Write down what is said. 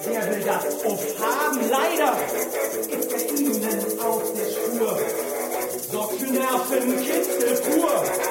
Wer will das aufhaben? Leider ist er ihnen auf der Spur. Sorgt für Nervenkitzel pur.